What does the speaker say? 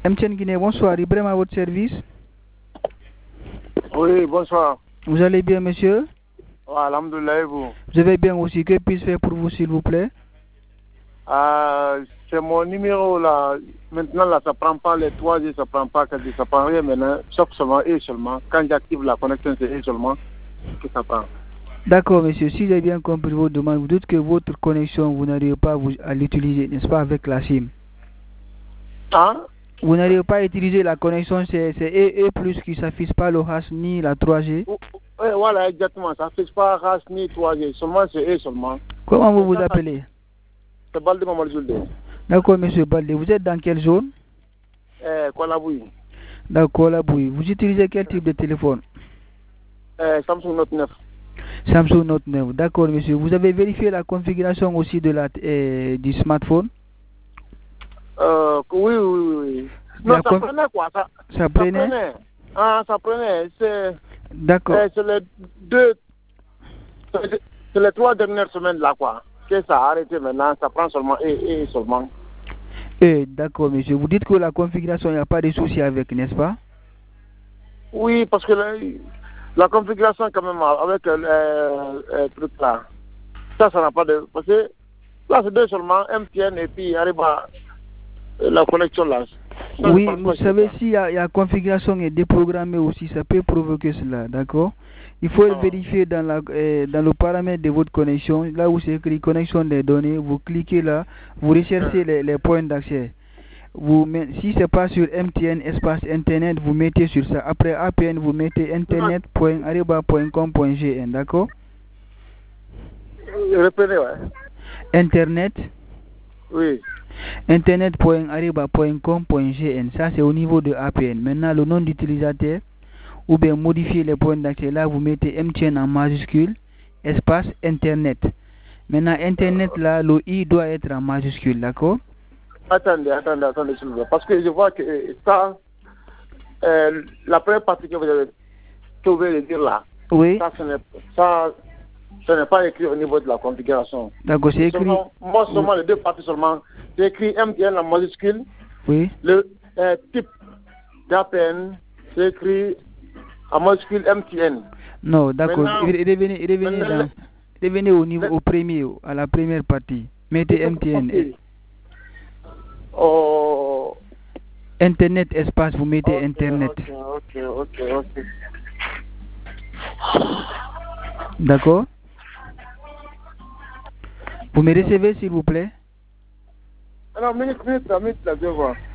MTN Guinée, bonsoir. Ibrahim à votre service. Oui, bonsoir. Vous allez bien, monsieur? Alhamdoulilah, et vous? Je vais bien aussi. Que puis-je faire pour vous, s'il vous plaît? C'est mon numéro là. Maintenant, là, ça prend pas les 3G, ça prend pas 4G, ça prend rien maintenant. Sauf seulement et seulement. Quand j'active la connexion, c'est et seulement que ça prend. D'accord, monsieur. Si j'ai bien compris vos demandes, vous dites que votre connexion, vous n'arrivez pas à l'utiliser, n'est-ce pas, avec la SIM? Hein? Vous n'arrivez pas à utiliser la connexion, c'est E+, qui ne s'affiche pas le hash ni la 3G? Oui, voilà, exactement. Ça ne s'affiche pas hash ni 3G. Seulement, c'est et seulement. Comment vous vous appelez? C'est Balde Mamadou Zulde. D'accord, monsieur Balde. Vous êtes dans quelle zone? Kolaboui. D'accord, là, oui. Vous utilisez quel type de téléphone? Samsung Note 9. Samsung Note 9. D'accord, monsieur. Vous avez vérifié la configuration aussi du smartphone? Oui. Non, ça prenait quoi? Ça prenait? Ça prenait. D'accord. C'est les 3 dernières semaines là, quoi. Que ça a arrêté maintenant, ça prend seulement et seulement. D'accord, monsieur. Vous dites que la configuration, il n'y a pas de souci avec, n'est-ce pas? Oui, parce que la configuration, quand même, avec le truc là, ça n'a pas de. Parce que là, c'est 2 seulement, MTN, et puis il arrive à la connexion là. Ça, oui, vous savez, si la configuration est déprogrammée aussi, ça peut provoquer cela, d'accord? Il faut vérifier dans le paramètre de votre connexion, là où c'est écrit connexion des données, vous cliquez là, vous recherchez les points d'accès. Si ce n'est pas sur MTN espace Internet, vous mettez sur ça. Après APN, vous mettez internet.ariba.com.gn, d'accord? Répétez, ouais. Internet. Oui. Internet.ariba.com.gn, ça c'est au niveau de APN. Maintenant, le nom d'utilisateur, ou bien modifier les points d'accès, là vous mettez MTN en majuscule, espace Internet. Maintenant, Internet, là, le I doit être en majuscule, d'accord? Attendez, s'il vous plaît. Parce que je vois que ça, la première partie que vous avez trouvé de dire là, oui. Ce n'est pas écrit au niveau de la configuration. D'accord, c'est écrit. Moi, seulement les 2 parties seulement. C'est écrit MTN en majuscule. Oui. Le type d'APN, c'est écrit en majuscule MTN. Non, d'accord. Revenez au premier, à la première partie. Mettez MTN. Internet espace, vous mettez Internet. Ok. D'accord? Vous me recevez, s'il vous plaît? Alors, minute, je vais voir.